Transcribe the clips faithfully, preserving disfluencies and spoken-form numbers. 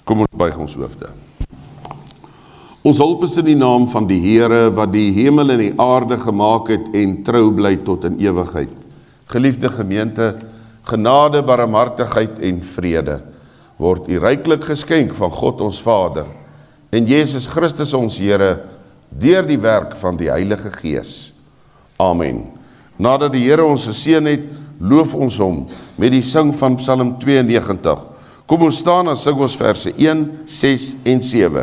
Kom ons buig ons hoofde. Ons hulp is in die naam van die Here, wat die hemel en die aarde gemaak het en trou bly tot in ewigheid. Geliefde gemeente, genade, barmhartigheid en vrede word u ryklik geskenk van God ons Vader en Jesus Christus ons Here deur die werk van die Heilige Gees. Amen. Nadat die Here ons geseën het, loof ons hom met die sing van Psalm tweeënnegentig. Kom ons staan en sing ons verse een, ses en sewe.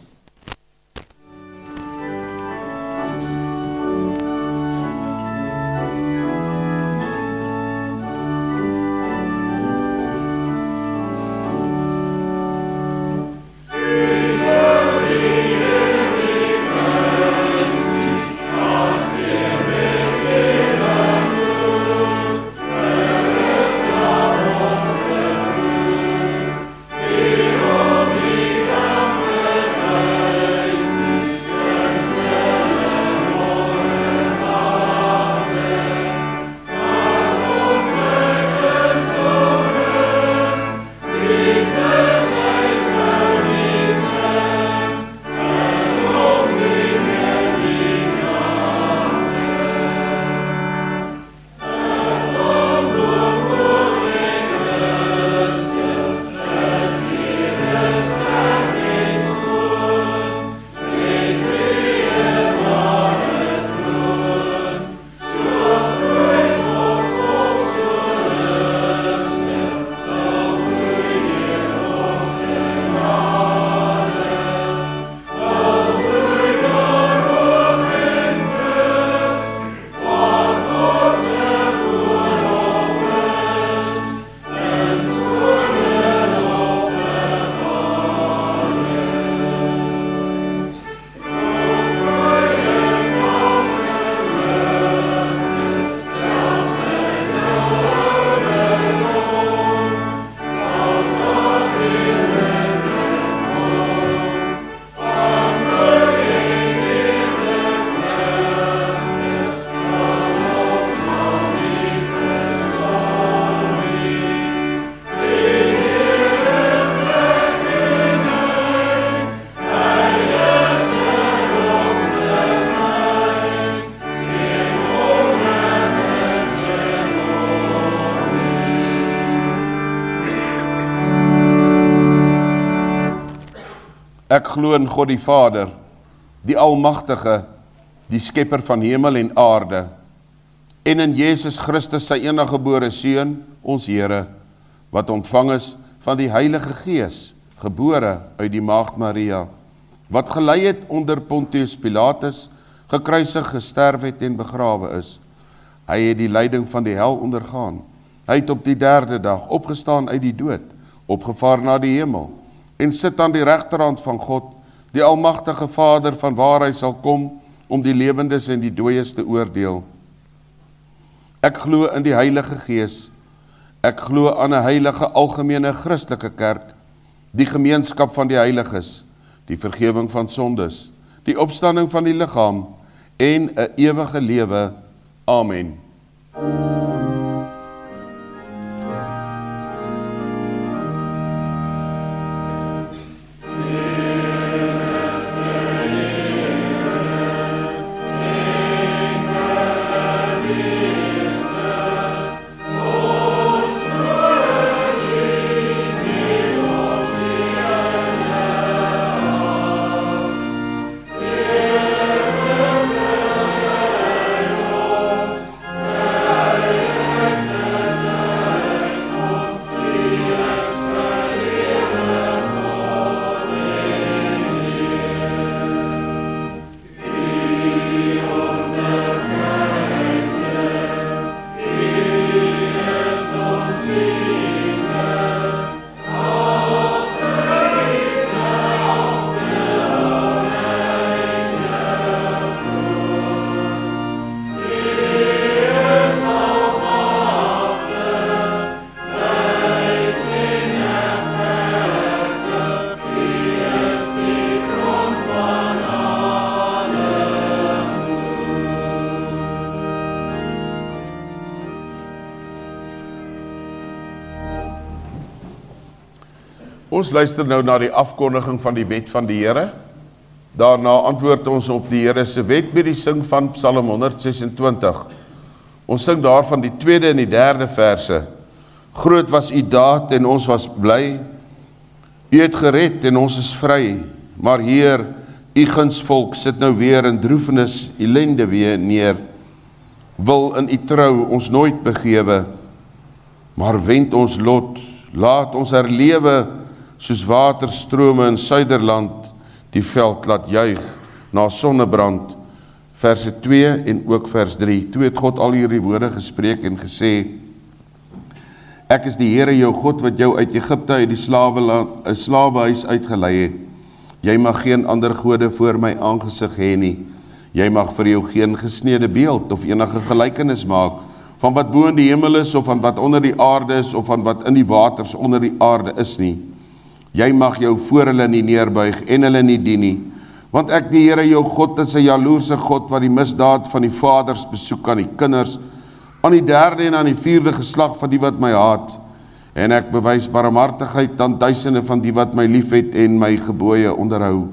Ek glo in God die Vader, die Almagtige, die Skepper van hemel en aarde, en in Jesus Christus sy enige gebore Seun, ons Here, wat ontvang is van die Heilige Gees, gebore uit die Maagd Maria, wat gelei het onder Pontius Pilatus, gekruisig, gesterf het en begrawe is. Hy het die lyding van die hel ondergaan. Hy het op die derde dag opgestaan uit die dood, opgevaar na die hemel, en sit aan die regterhand van God, die Almagtige Vader, van waar hy sal kom, om die lewendes en die dooies te oordeel. Ek glo in die Heilige Gees, ek glo aan 'n heilige algemene Christelike kerk, die gemeenskap van die heiliges, die vergifnis van sondes, die opstanding van die liggaam, en 'n ewige lewe. Amen. Amen. Ons luister nou na die afkondiging van die wet van die Here. Daarna antwoord ons op die Here se wet met die sing van Psalm honderdses-en-twintig. Ons sing daarvan die tweede en die derde verse. Groot was u daad en ons was bly. U het gered en ons is vry. Maar Heer, u gunsvolk sit nou weer in droefenis, ellende weer neer. Wil in u trou ons nooit begewe, maar wend ons lot, laat ons herlewe, soos waterstrome in Suiderland, die veld laat juig, na sonnebrand. Verse twee en ook vers drie. Toe het God al hierdie woorde gespreek en gesê, ek is die Here jou God, wat jou uit Egipte, uit die slaweland, uit slawehuis uitgelei het. Jy mag geen ander gode voor my aangesig hê nie. Jy mag vir jou geen gesnede beeld of enige gelykenis maak, van wat bo in die hemel is, of van wat onder die aarde is, of van wat in die waters onder die aarde is nie. Jy mag jou voor hulle nie neerbuig en hulle nie dien nie, want ek die Here jou God is 'n jaloerse God, wat die misdaad van die vaders besoek aan die kinders, aan die derde en aan die vierde geslag van die wat my haat, en ek bewys barmhartigheid aan duisende van die wat my liefhet en my gebooie onderhou.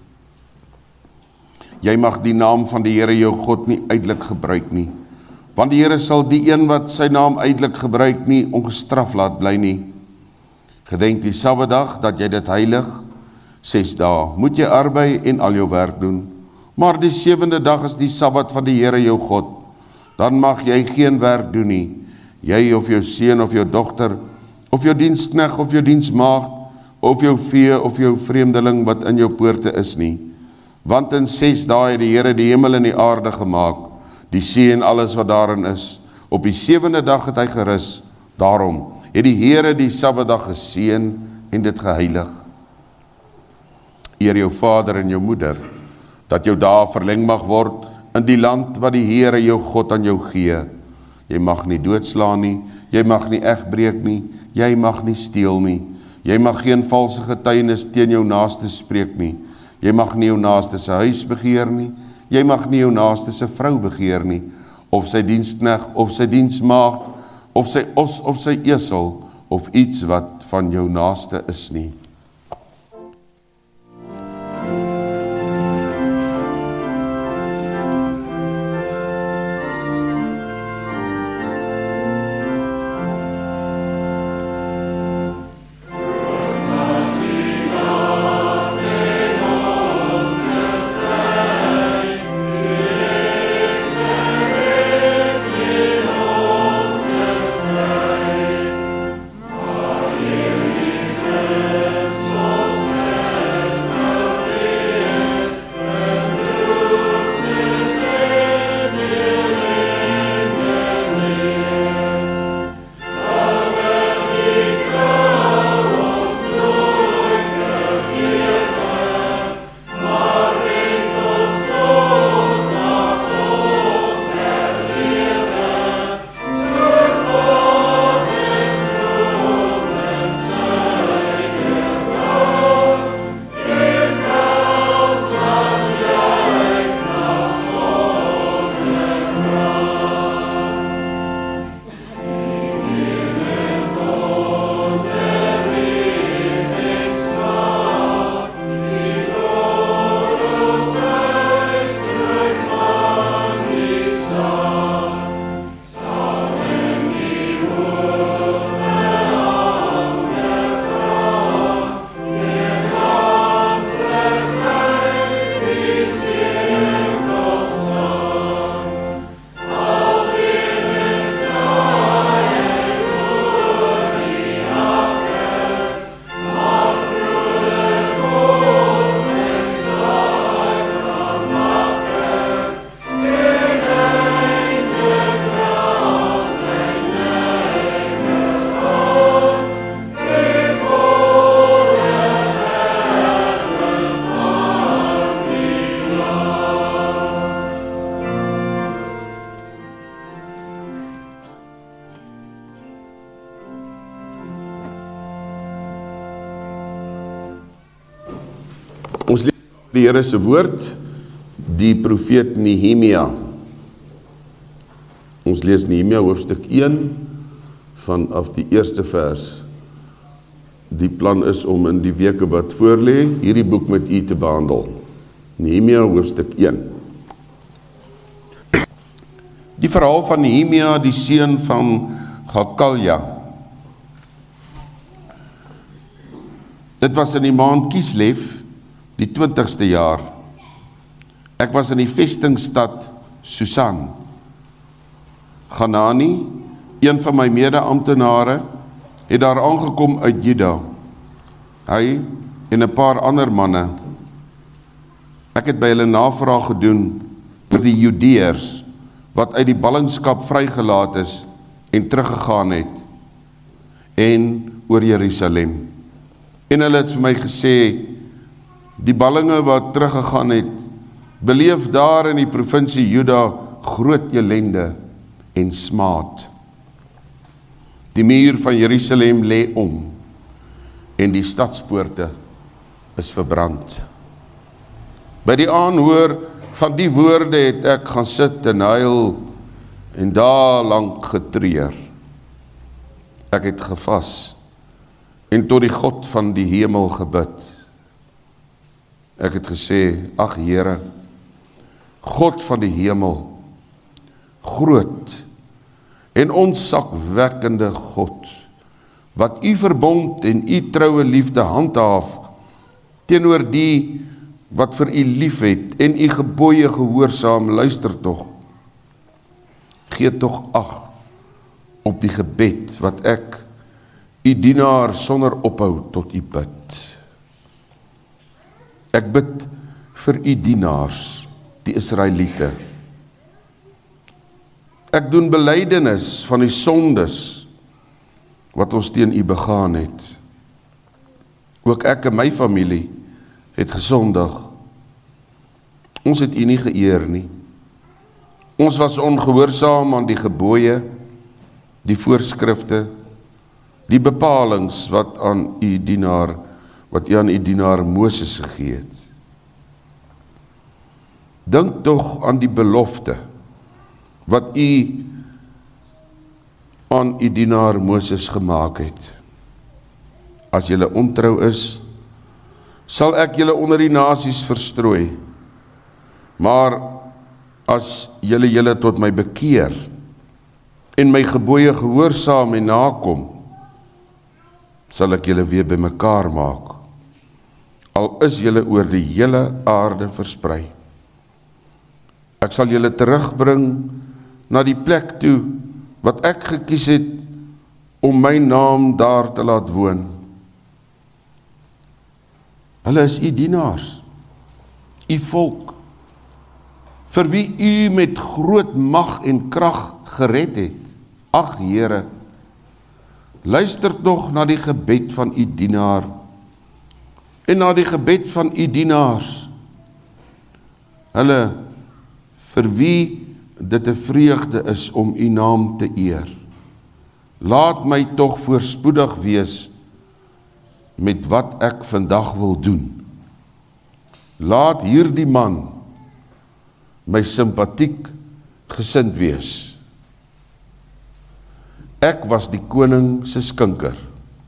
Jy mag die naam van die Here jou God nie uitelik gebruik nie, want die Here sal die een wat sy naam uitelik gebruik nie ongestraf laat bly nie. Gedenk die Sabbatdag dat jy dit heilig, ses dae moet jy arbei en al jou werk doen, maar die sewende dag is die Sabbat van die Here jou God. Dan mag jy geen werk doen nie, jy of jou seun of jou dogter, of jou diensknegt of jou diensmaagd, of jou vee of jou vreemdeling wat in jou poorte is nie. Want in ses dae het die Here die hemel en die aarde gemaak, die see en alles wat daarin is. Op die sewende dag het hy gerus. Daarom het die Here die Sabbatdag geseën en dit geheilig. Eer jou vader en jou moeder, dat jou dae verleng mag word in die land wat die Here jou God aan jou gee. Jy mag nie doodslaan nie, jy mag nie egbreek nie, jy mag nie steel nie, jy mag geen valse getuienis teen jou naaste spreek nie, jy mag nie jou naaste se huis begeer nie, jy mag nie jou naaste se vrou begeer nie, of sy diensknegt, of sy diensmaagd, of sy os, of sy esel, of iets wat van jou naaste is nie. Ons lees die Here se woord, die profeet Nehemia. Ons lees Nehemia hoofstuk een vanaf die eerste vers. die plan is om in die weke wat voorlê, hierdie boek met u te behandel. Nehemia hoofstuk een. Die verhaal van Nehemia, die seun van Hakalja. Dit was in die maand Kislev, die twintigste jaar. Ek was in die vestingstad Susan. Hanani, een van my mede-amptenare, het daar aangekom uit Juda. Hy en 'n paar ander manne. Ek het by hulle navraag gedoen oor die Judeërs wat uit die ballingskap vrygelaat is en teruggegaan het, en oor Jerusalem. En hulle het vir my gesê, die ballinge wat teruggegaan het, beleef daar in die provinsie Juda groot ellende en smaad. Die muur van Jerusalem lê om, en die stadspoorte is verbrand. By die aanhoor van die woorde het ek gaan sit en huil, en daar lank getreur. Ek het gevas, en tot die God van die hemel gebid. Ek het gesê, ag Here, God van die hemel, groot en onsakwekkende God, wat u verbond en u troue liefde handhaaf, teenoor die wat vir u lief het, en u gebooie gehoorsaam, luister tog. Gee tog ag op die gebed, wat ek, u dienaar sonder ophou tot u bid. Ek bid vir u dienaars, die Israeliete. Ek doen belydenis van die sondes wat ons teen u begaan het. Ook ek en my familie het gesondig. Ons het u nie geëer nie. Ons was ongehoorsaam aan die gebooie, die voorskrifte, die bepalings wat aan u dienaar, wat u aan u dienaar Moses gegee het. Dink tog aan die belofte wat u aan u dienaar Moses gemaak het. As julle ontrou is, sal ek julle onder die nasies verstrooi. Maar as julle julle tot my bekeer en my gebooie gehoorsaam en nakom, sal ek julle weer bymekaar maak, al is julle oor die hele aarde versprei. Ek sal julle terugbring na die plek toe wat ek gekies het om my naam daar te laat woon. Hulle is u dienaars, u volk, vir wie u met groot mag en krag gered het. Ag Here, luister tog na die gebed van u dienaar en na die gebed van u dienaars. Hulle, vir wie dit 'n vreugde is om u naam te eer. Laat my tog voorspoedig wees met wat ek vandag wil doen. Laat hierdie man my simpatiek gesind wees. Ek was die koning se skinker.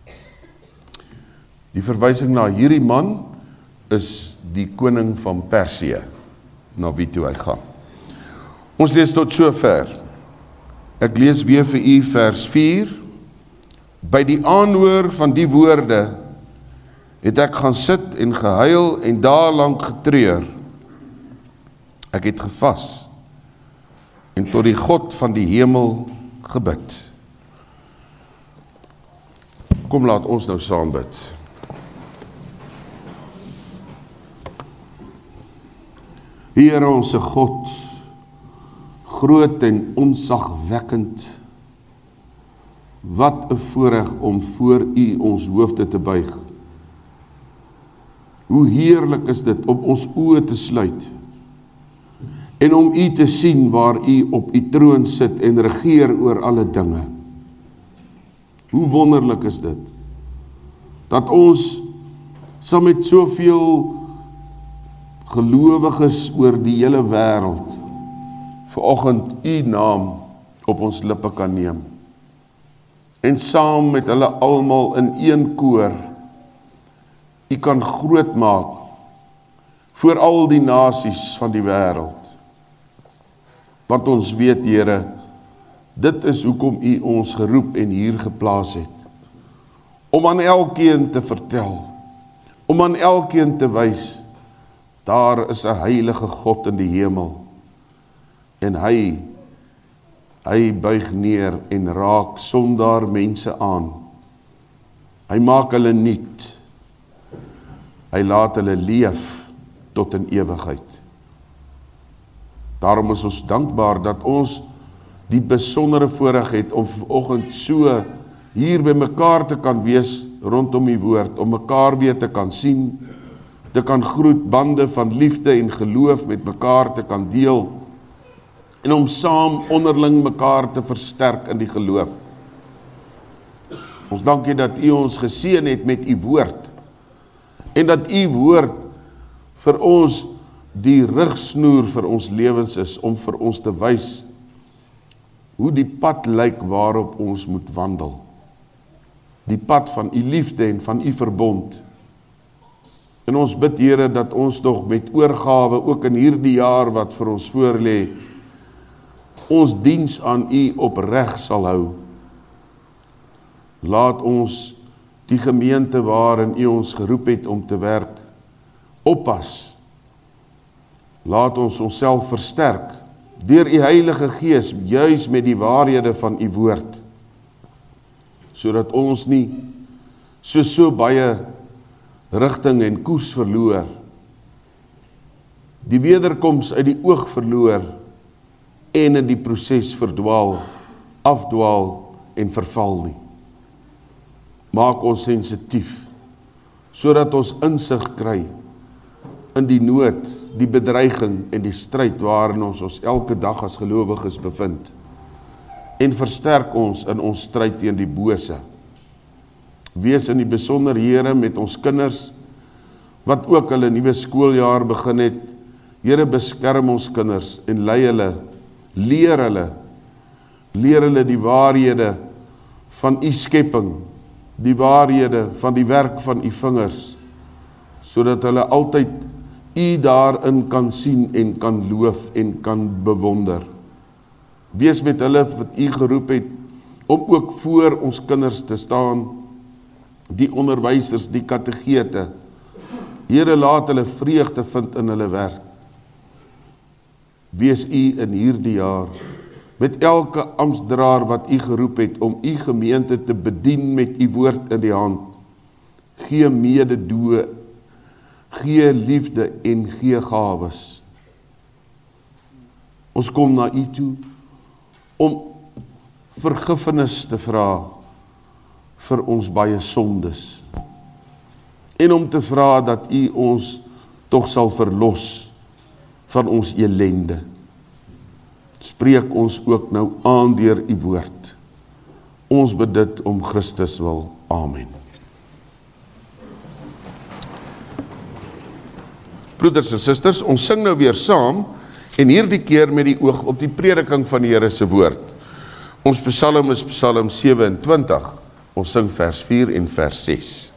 Die verwysing na hierdie man is die koning van Persië, na wie toe hy gaan. Ons lees tot sover. Ek lees weer vir u vers vier. By die aanhoor van die woorde het ek gaan sit en gehuil en daar lank getreur. Ek het gevas en tot die God van die hemel gebid. Kom, laat ons nou saam bid. Here onse God, groot en onsagwekkend, wat 'n voorreg om voor u ons hoofde te buig. Hoe heerlik is dit om ons oë te sluit en om u te sien waar u op u troon sit en regeer oor alle dinge. Hoe wonderlik is dit, dat ons saam met soveel gelowiges oor die hele wêreld vanoggend u naam op ons lippe kan neem, en saam met hulle almal in een koor U kan groot maak voor al die nasies van die wêreld. Want ons weet, Here, dit is hoekom U ons geroep en hier geplaas het. Om aan elkeen te vertel, om aan elkeen te wys, daar is 'n heilige God in die hemel. En hy, hy buig neer en raak sondaar mense aan. Hy maak hulle nuut. Hy laat hulle leef tot in ewigheid. Daarom is ons dankbaar dat ons die besondere voorreg het om vanoggend so hier by mekaar te kan wees rondom die woord, om mekaar weer te kan sien, te kan groet, bande van liefde en geloof met mekaar te kan deel, en om saam onderling mekaar te versterk in die geloof. Ons dankie dat U ons geseën het met U woord, en dat U woord vir ons die rigsnoer vir ons lewens is, om vir ons te wys hoe die pad lyk waarop ons moet wandel. Die pad van U liefde en van U verbond. En ons bid, Here, dat ons nog met oorgawe, ook in hierdie jaar wat vir ons voorlê, ons diens aan U opreg sal hou. Laat ons die gemeente waarin U ons geroep het om te werk, oppas. Laat ons onsself versterk, deur U Heilige Gees, juis met die waarhede van U woord, sodat ons nie so so baie rigting en koers verloor, die wederkoms uit die oog verloor, en in die proses verdwaal, afdwaal en verval nie. Maak ons sensitief, sodat ons insig kry in die nood, die bedreiging en die stryd waarin ons ons elke dag as gelowiges bevind, en versterk ons in ons stryd teen die bose. Wees in die besonder, Here, met ons kinders, wat ook hulle nuwe skooljaar begin het. Here, beskerm ons kinders en lei hulle, leer hulle, leer hulle die waarhede van U skepping, die waarhede van die werk van U vingers, sodat hulle altyd U daarin kan sien en kan loof en kan bewonder. Wees met hulle wat U geroep het, om ook voor ons kinders te staan, die onderwysers, die kategete. Here, laat hulle vreugde vind in hulle werk. Wees U in hierdie jaar, met elke amptsdraer wat U geroep het, om U gemeente te bedien met U woord in die hand. Gee mededoe, gee liefde en gee gawes. Ons kom na U toe, om vergifnis te vra vir ons baie sondes, en om te vra dat U ons tog sal verlos van ons elende. Spreek ons ook nou aan deur U woord. Ons bid dit om Christus wil. Amen. Broeders en susters, ons sing nou weer saam, en hierdie keer met die oog op die prediking van die Here se woord. Ons psalm is Psalm sewe-en-twintig. Ons sing vers vier en vers ses.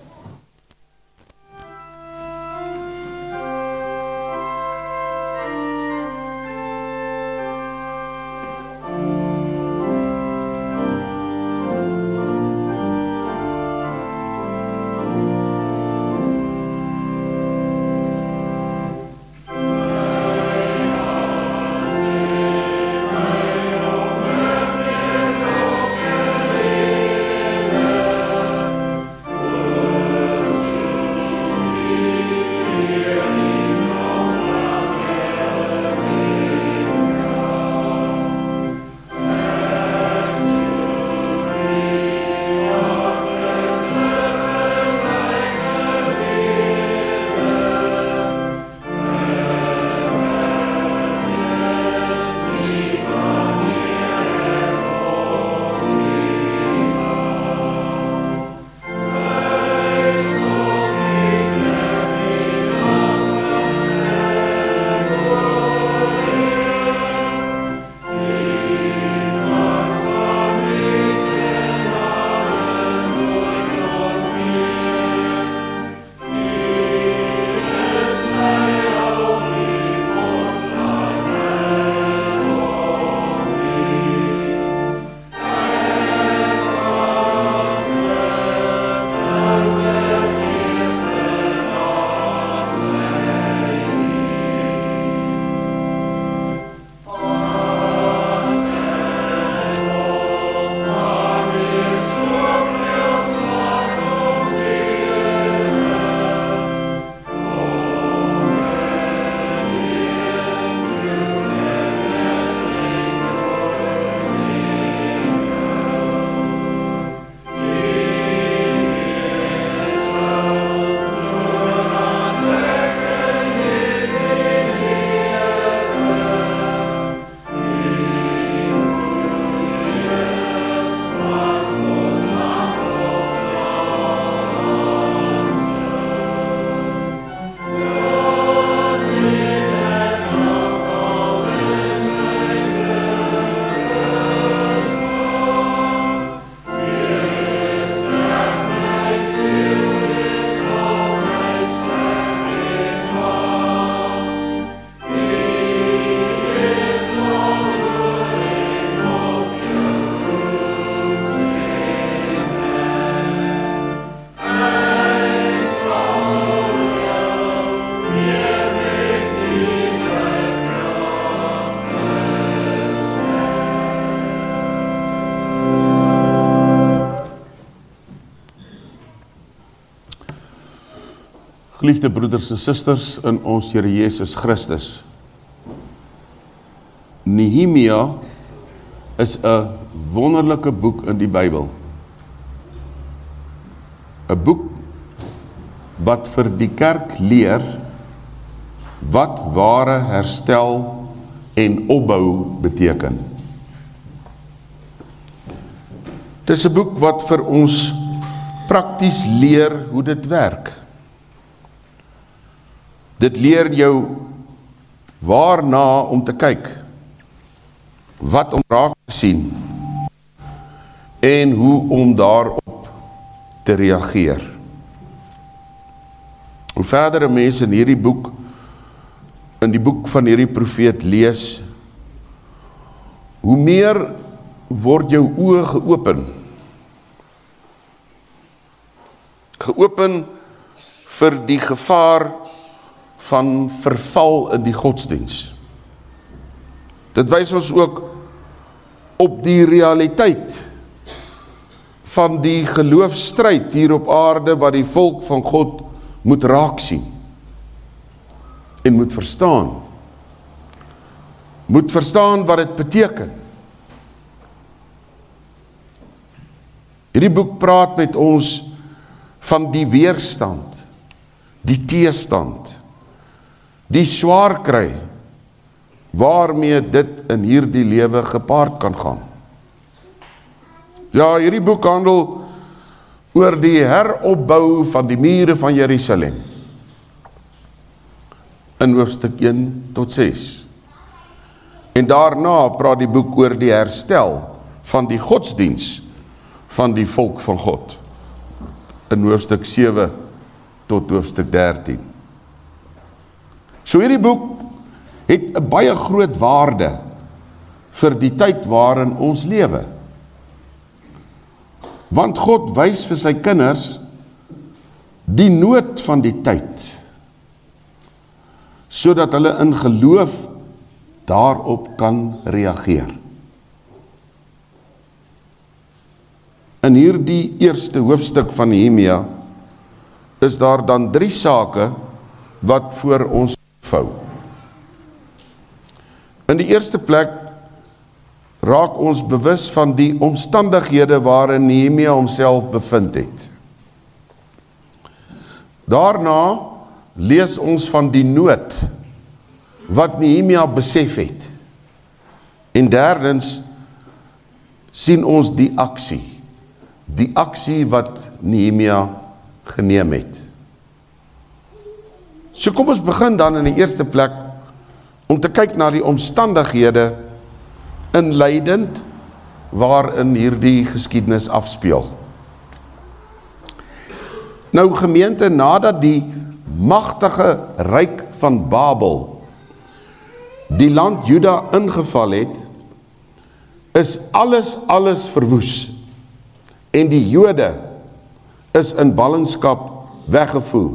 Oh Geliefde broeders en susters in ons Here Jesus Christus. Nehemia is 'n wonderlike boek in die Bybel. 'n Boek wat vir die kerk leer wat ware herstel en opbou beteken. Dit is 'n boek wat vir ons prakties leer hoe dit werk. Dit leer jou waarna om te kyk, wat om raak te sien en hoe om daarop te reageer. Hoe verder 'n mens in hierdie boek, in die boek van hierdie profeet lees, hoe meer word jou oë geopen. Geopen vir die gevaar van verval in die godsdiens. Dit wys ons ook op die realiteit van die geloofsstryd hier op aarde wat die volk van God moet raak sien en moet verstaan. Moet verstaan wat dit beteken. Hierdie boek praat met ons van die weerstand, die teestand, die swaar kry, waarmee dit in hierdie lewe gepaard kan gaan. Ja, hierdie boek handel oor die heropbou van die mure van Jerusalem, in hoofstuk een tot ses. En daarna praat die boek oor die herstel van die godsdiens van die volk van God, in hoofstuk sewe tot hoofstuk dertien. So hierdie boek het 'n baie groot waarde vir die tyd waarin ons lewe. Want God wys vir sy kinders die nood van die tyd, sodat hulle in geloof daarop kan reageer. In hierdie eerste hoofstuk van Nehemia is daar dan drie sake wat voor ons vou. In die eerste plek raak ons bewus van die omstandighede waarin Nehemia homself bevind het. Daarna lees ons van die nood wat Nehemia besef het. En derdens sien ons die aksie, die aksie wat Nehemia geneem het. So kom ons begin dan in die eerste plek om te kyk na die omstandighede inleidend waarin hierdie geskiedenis afspeel. Nou gemeente, nadat die magtige ryk van Babel die land Juda ingeval het, is alles alles verwoes en die Jode is in ballingskap weggevoer.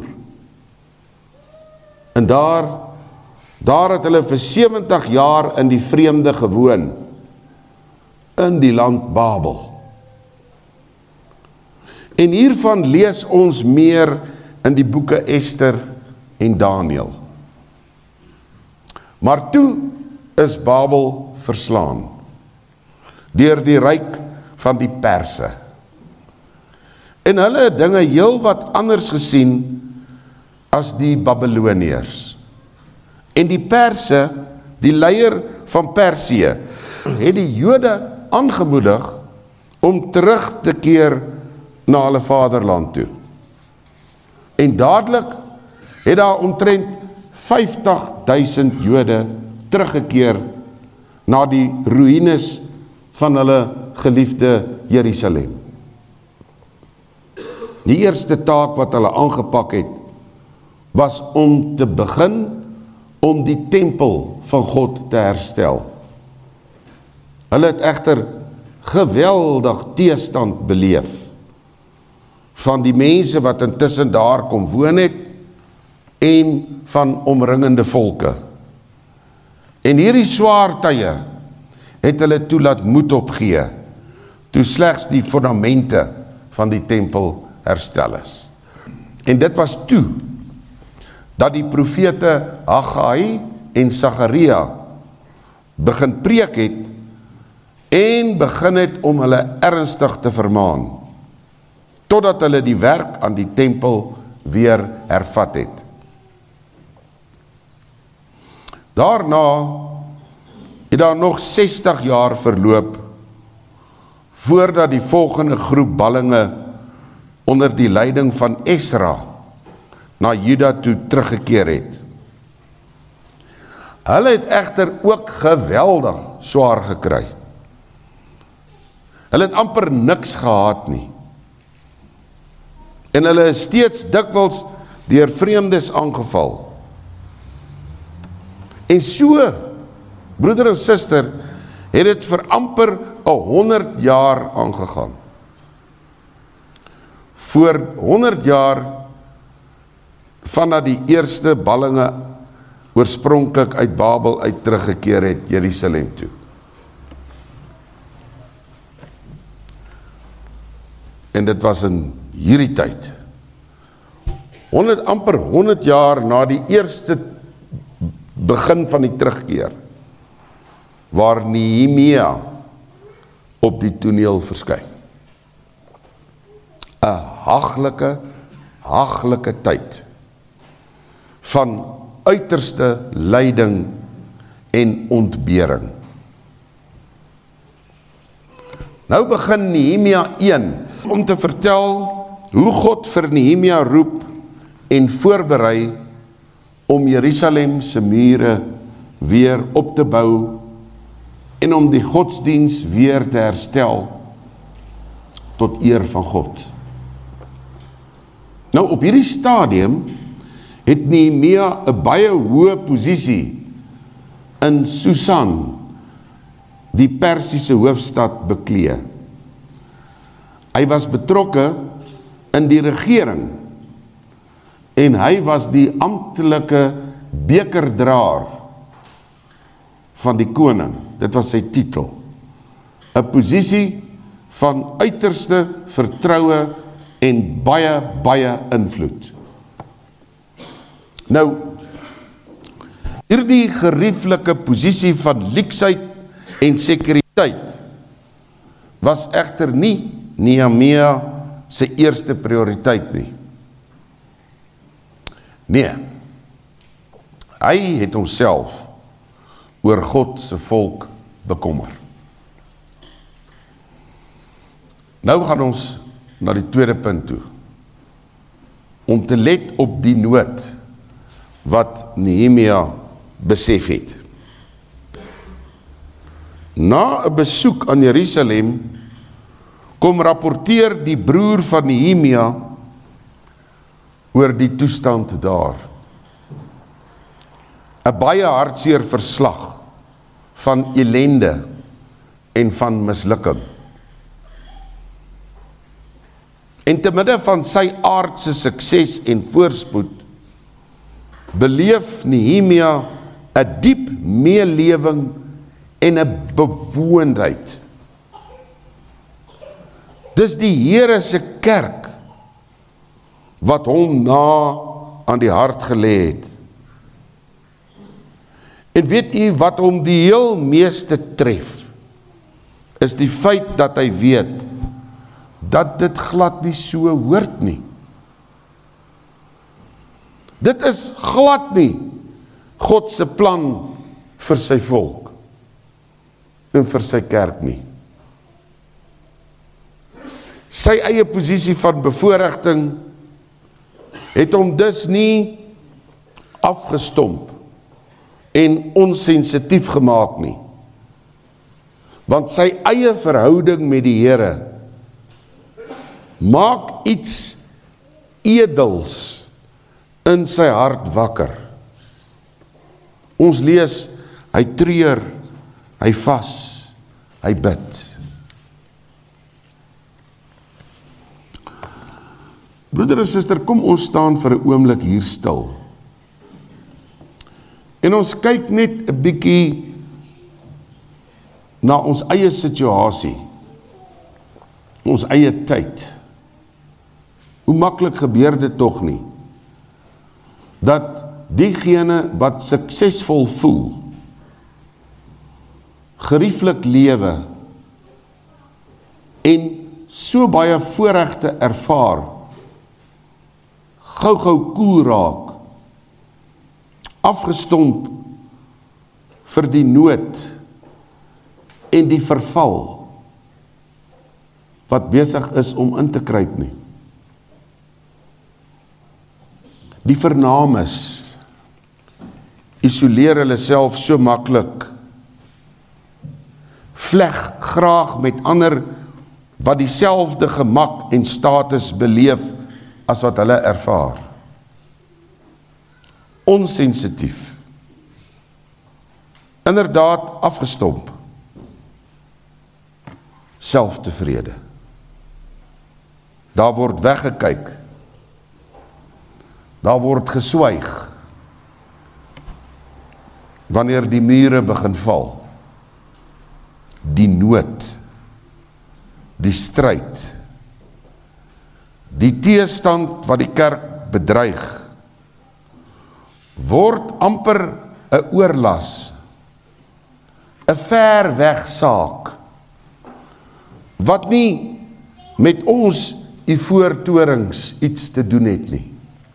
En daar, daar het hulle vir sewentig jaar in die vreemde gewoon, in die land Babel. En hiervan lees ons meer in die boeke Ester en Daniël. Maar toe is Babel verslaan deur die ryk van die Perse. En hulle het dinge heel wat anders gesien as die Babyloniërs. En die Perse, die leier van Persië, het die Jode aangemoedig om terug te keer na hulle vaderland toe. En dadelik het daar omtrent vyftig duisend Jode teruggekeer na die ruïnes van hulle geliefde Jerusalem. Die eerste taak wat hulle aangepak het, was om te begin om die tempel van God te herstel. Hulle het egter geweldig teestand beleef van die mense wat intussen daar kom woon het en van omringende volke. En hierdie swaar tye het hulle toe laat moed opgee, toe slegs die fondamente van die tempel herstel is. En dit was toe dat die profete Haggai en Sagaria begin preek het en begin het om hulle ernstig te vermaan, totdat hulle die werk aan die tempel weer hervat het. Daarna het daar nog sestig jaar verloop, voordat die volgende groep ballinge onder die leiding van Esra na Juda toe teruggekeer het. Hulle het egter ook geweldig swaar gekry. Hulle het amper niks gehad nie. En hulle is steeds dikwels deur vreemdes aangeval. En so, broeder en suster, het dit vir amper een honderd jaar aangegaan. Voor honderd jaar vandat die eerste ballinge oorspronklik uit Babel uit teruggekeer het Jerusalem toe. En dit was in hierdie tyd. honderd, amper honderd jaar na die eerste begin van die terugkeer, waar Nehemia op die toneel verskyn. 'n haglike, haglike tyd van uiterste lyding en ontbering. Nou begin Nehemia een om te vertel hoe God vir Nehemia roep en voorberei om Jerusalem se mure weer op te bou en om die godsdiens weer te herstel tot eer van God. Nou op hierdie stadium het Nehemia 'n baie hoë posisie in Susan, die Persiese hoofstad, beklee. Hy was betrokke in die regering en hy was die amptelike bekerdraer van die koning. Dit was sy titel. 'n Posisie van uiterste vertroue en baie, baie invloed. Nou, hierdie gerieflike posisie van luksheid en sekuriteit was egter nie Nehemia se eerste prioriteit nie. Nee, hy het homself oor God se volk bekommer. Nou gaan ons na die tweede punt toe, om te let op die nood wat Nehemia besef het. Na 'n besoek aan Jerusalem kom rapporteer die broer van Nehemia oor die toestand daar. 'n Baie hartseer verslag van ellende en van mislukking. En te midde van sy aardse sukses en voorspoed, beleef Nehemia 'n diep meelewing en 'n bewoondheid. Dis die Here se kerk wat hom na aan die hart gelê het. En weet u wat hom die heel meeste tref, is die feit dat hy weet dat dit glad nie so hoort nie. Dit is glad nie God se plan vir sy volk en vir sy kerk nie. Sy eie posisie van bevoorregting het hom dus nie afgestomp en onsensitief gemaak nie. Want sy eie verhouding met die Here maak iets edels in sy hart wakker. Ons lees, hy treur, hy vas, hy bid. Broeder en suster, kom ons staan vir 'n oomblik hier stil. En ons kyk net 'n bietjie na ons eie situasie, ons eie tyd. Hoe maklik gebeur dit tog nie, dat diegene wat suksesvol voel, gerieflik lewe en so baie voorregte ervaar, gou-gou koel raak, afgestomp vir die nood en die verval wat besig is om in te kruip nie. Die vernames isoleer hulle self so maklik, vleg graag met ander wat dieselfde gemak en status beleef as wat hulle ervaar. Onsensitief. Inderdaad afgestomp. Selftevrede. Daar word weggekyk. Daar word geswyg. Wanneer die mure begin val. Die nood. Die stryd, die teestand wat die kerk bedreig, word amper 'n oorlas, 'n ver weg saak, wat nie met ons ivoortorings iets te doen het nie.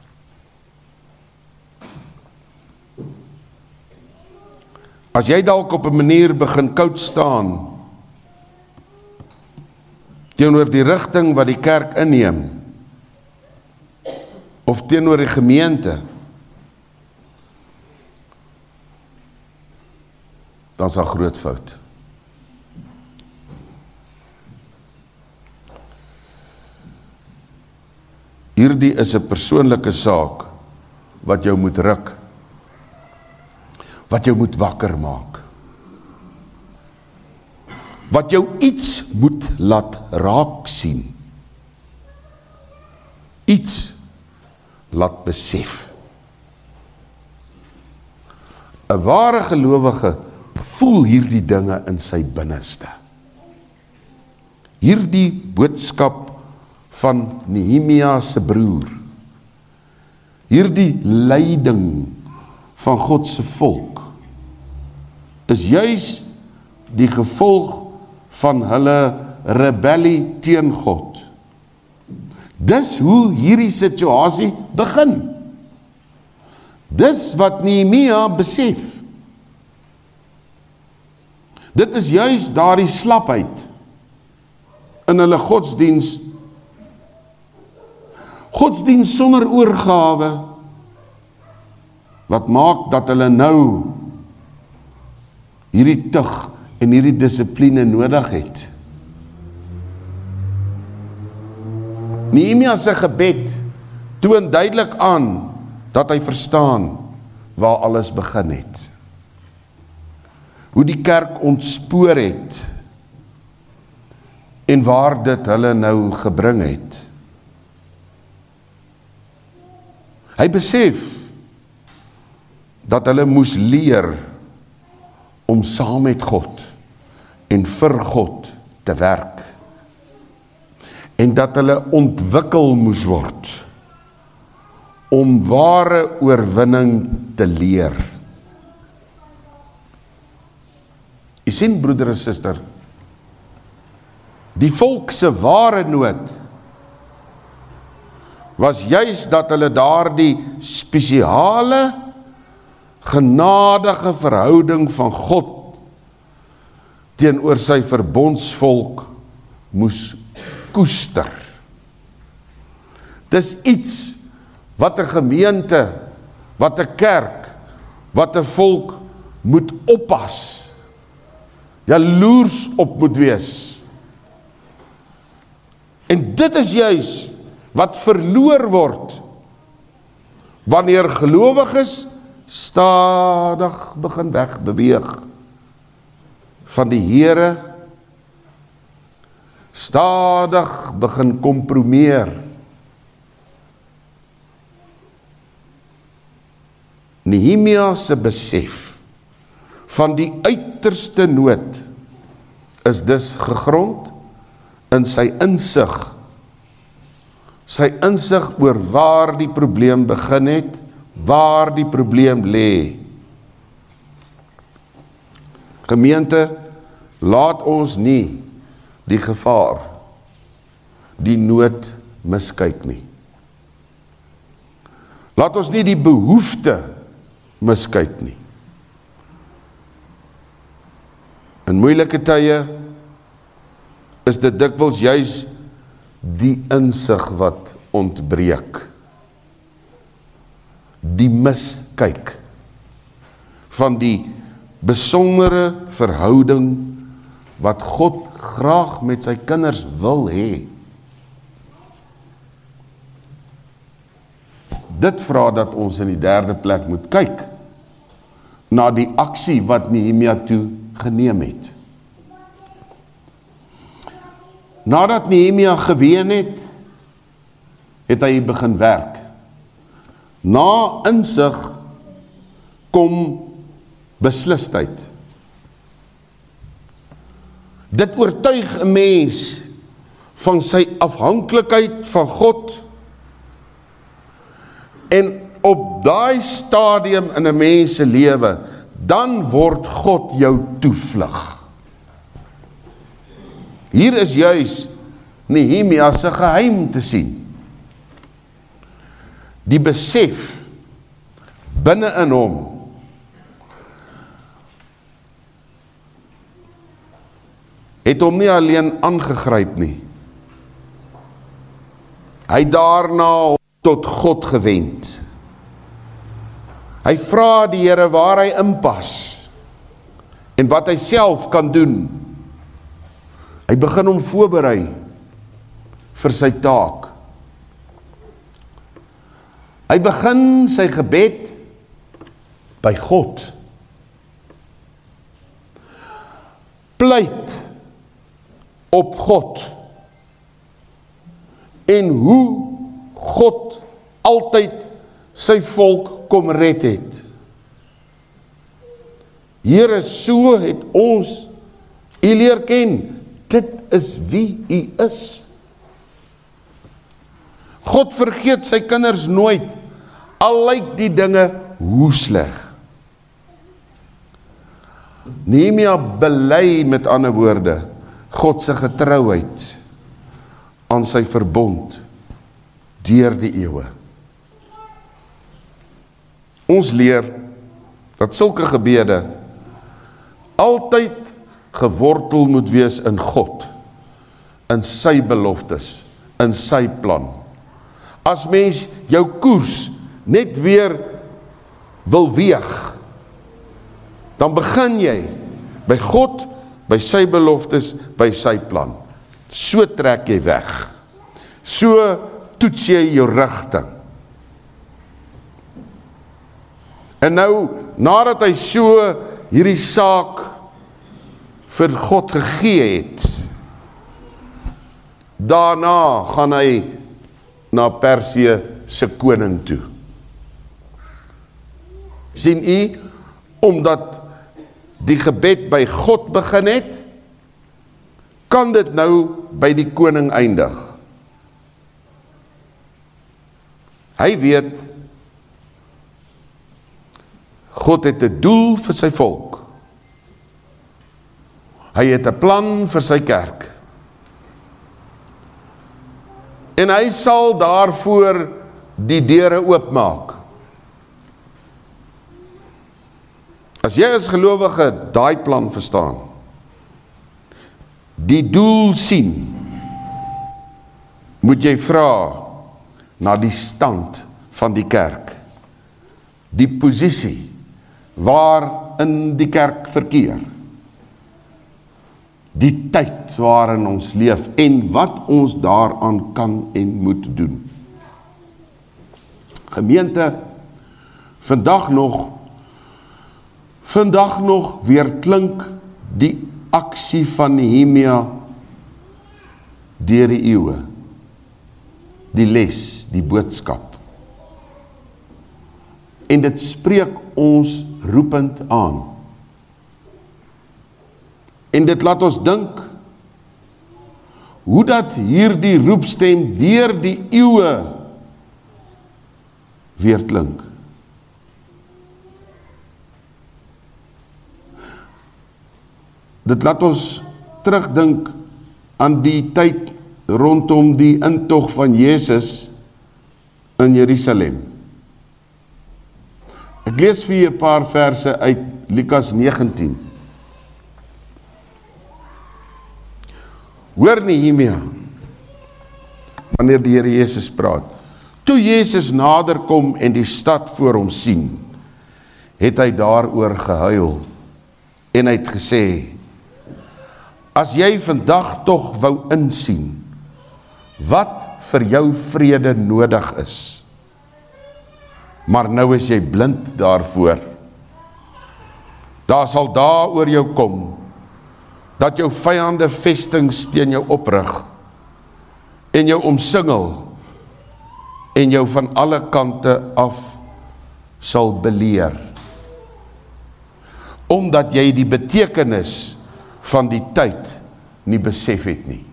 As jy dalk op 'n manier begin koud staan, teenoor die rigting wat die kerk inneem, of teenoor die gemeente, dan is daar groot fout. Hierdie is 'n persoonlike saak, wat jou moet ruk, wat jou moet wakker maak, wat jou iets moet laat raak sien, iets laat besef. 'n Ware gelowige voel hierdie dinge in sy binneste. Hierdie boodskap van Nehemia se broer, hierdie lyding van God se volk, is juis die gevolg van hulle rebellie teen God. Dis hoe hierdie situasie begin. Dis wat Nehemia besef. Dit is juis daardie slapheid in hulle godsdiens, godsdiens sonder oorgawe, wat maak dat hulle nou hierdie tug en hierdie dissipline nodig het. Nehemia se gebed toon duidelik aan dat hy verstaan waar alles begin het. Hoe die kerk ontspoor het en waar dit hulle nou gebring het. Hy besef dat hulle moes leer om saam met God en vir God te werk. En dat hulle ontwikkel moes word om ware oorwinning te leer. Jy sien, broeder en suster, die volk se ware nood was juis dat hulle daardie spesiale, genadige verhouding van God teenoor sy verbondsvolk moes koester. Dis iets wat 'n gemeente, wat 'n kerk, wat 'n volk moet oppas, jaloers op moet wees. En dit is juis wat verloor word wanneer gelowiges stadig begin wegbeweeg van die Here, stadig begin kompromeer. Nehemia se besef van die uiterste nood is dus gegrond in sy insig, sy insig oor waar die probleem begin het, waar die probleem lê. Gemeente, laat ons nie die gevaar, die nood miskyk nie. Laat ons nie die behoefte miskyk nie. In moeilike tye is dit dikwels juis die insig wat ontbreek. Die miskyk van die besondere verhouding wat God graag met sy kinders wil hê. Dit vra dat ons in die derde plek moet kyk na die aksie wat Nehemia toe geneem het. Nadat Nehemia geween het, het hy begin werk. Na insig kom beslisheid. Dit oortuig 'n mens van sy afhanklikheid van God, en op daai stadium in 'n mens se lewe, dan word God jou toevlug. Hier is juis Nehemia se geheim te sien. Die besef binne in hom het hom nie alleen aangegryp nie. Hy daarna tot God gewend. Hy vra die Here waar hy inpas en wat hy self kan doen. Hy begin hom voorberei vir sy taak. Hy begin sy gebed by God. Pleit op God en hoe God altyd sy volk kom red het. Here, so het ons U leer ken. Dit is wie U is. God vergeet sy kinders nooit, al lyk die dinge hoe sleg. Nehemia bely met ander woorde God se getrouheid aan sy verbond deur die eeue. Ons leer dat sulke gebede altyd gewortel moet wees in God, in sy beloftes, in sy plan. As mens jou koers net weer wil weeg, dan begin jy by God, by sy beloftes, by sy plan. So trek jy weg. So toets jy jou rigting. En nou, nadat hy so hierdie saak vir God gegee het, daarna gaan hy na Persië se koning toe. Sien u, omdat die gebed by God begin het, kan dit nou by die koning eindig. Hy weet, God het 'n doel vir sy volk. Hy het 'n plan vir sy kerk. En hy sal daarvoor die deure oopmaak. As jy as gelowige daai plan verstaan, die doel sien, moet jy vra na die stand van die kerk, die posisie waarin die kerk verkeer, die tyd waarin ons leef en wat ons daaraan kan en moet doen. Gemeente, vandag nog, vandag nog weer klink die aksie van Nehemia deur die eeue, die les, die boodskap. En dit spreek ons roepend aan. En dit laat ons dink, hoe dat hierdie roepstem deur die eeue weer klink. Dit laat ons terugdink aan die tyd rondom die intog van Jesus in Jerusalem. Ek lees vir julle 'n paar verse uit Lukas negentien. Hoor Nehemia, wanneer die Here Jesus praat. Toe Jesus nader kom en die stad voor hom sien, het hy daaroor gehuil en hy het gesê, as jy vandag tog wou insien, wat vir jou vrede nodig is, maar nou is jy blind daarvoor. Daar sal dae oor jou kom, dat jou vyande vestings teen jou oprig, en jou omsingel, en jou van alle kante af sal beleer, omdat jy die betekenis van die tyd nie besef het nie.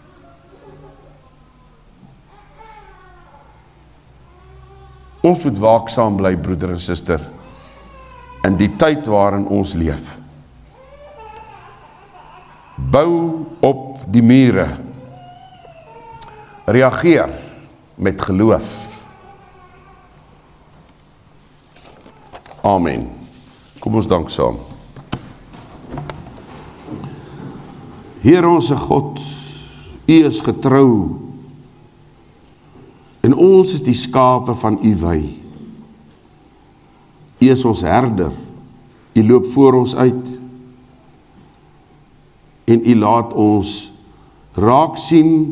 Ons moet waaksaam bly, broeder en suster, in die tyd waarin ons leef. Bou op die mure. Reageer met geloof. Amen. Kom ons dank saam. Heer onze God, U is getrou, en ons is die skape van U wy. U is ons herder, U loop voor ons uit, en U laat ons raak sien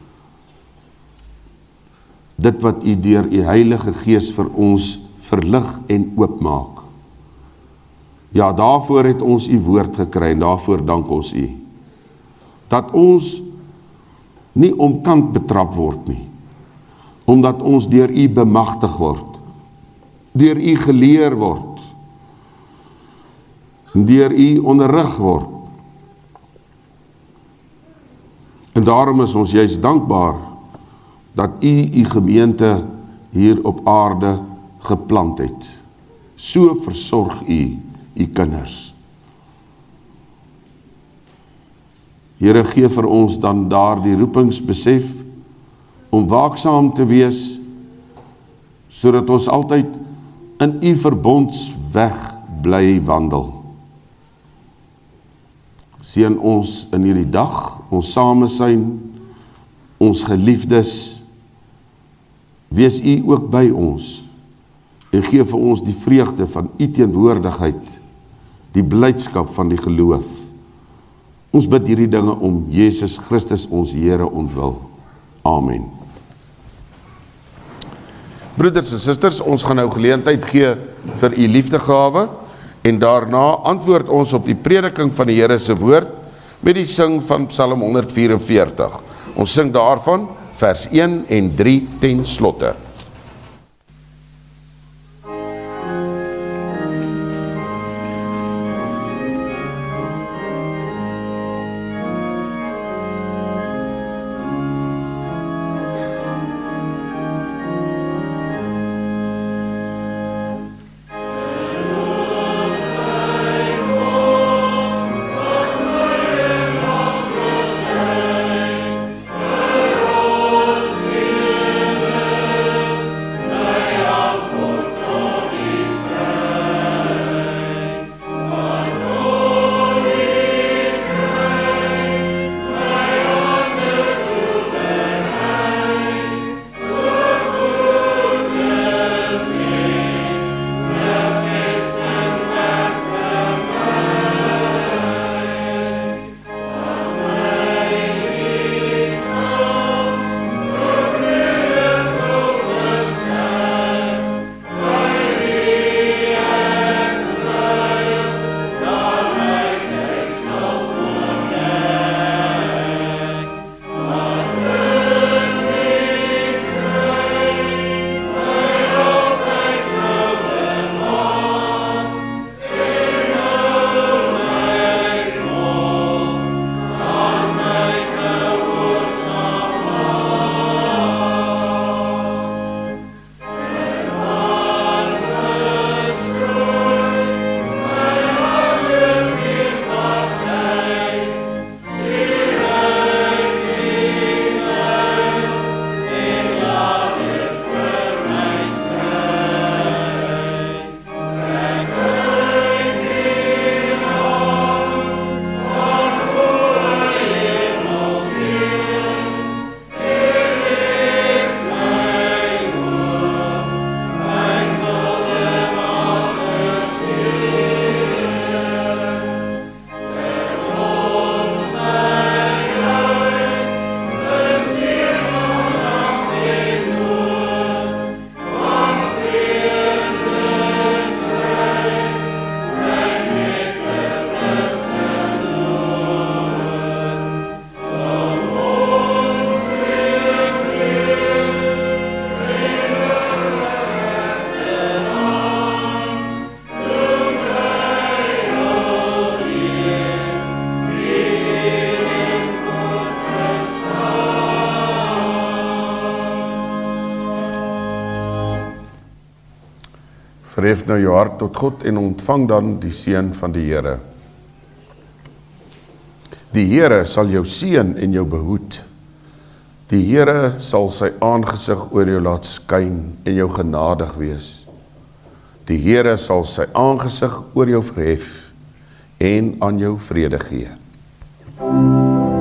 dit wat U deur U Heilige Gees vir ons verlig en oopmaak. Ja, daarvoor het ons U woord gekry en daarvoor dank ons U. Dat ons nie omkant betrap word nie, omdat ons deur U bemagtig word, deur U geleer word, deur U onderrig word. En daarom is ons juist dankbaar dat U U gemeente hier op aarde geplant het. So versorg U U kinders. Here, gee vir ons dan daar die roepingsbesef om waaksaam te wees, sodat ons altyd in U verbondsweg bly wandel. Seën ons in hierdie dag, ons samesyn, ons geliefdes, wees U ook by ons, en gee vir ons die vreugde van U teenwoordigheid, die blydskap van die geloof. Ons bid hierdie dinge om Jesus Christus ons Here ontwil. Amen. Broeders en susters, ons gaan nou geleentheid gee vir U liefdegawe, en daarna antwoord ons op die prediking van die Here se woord met die sing van Psalm honderd vierenveertig. Ons sing daarvan vers een en drie ten slotte. Amen. Verhef nou jou hart tot God en ontvang dan die seën van die Here. Die Here sal jou seën en jou behoed. Die Here sal sy aangesig oor jou laat skyn en jou genadig wees. Die Here sal sy aangesig oor jou verhef en aan jou vrede gee.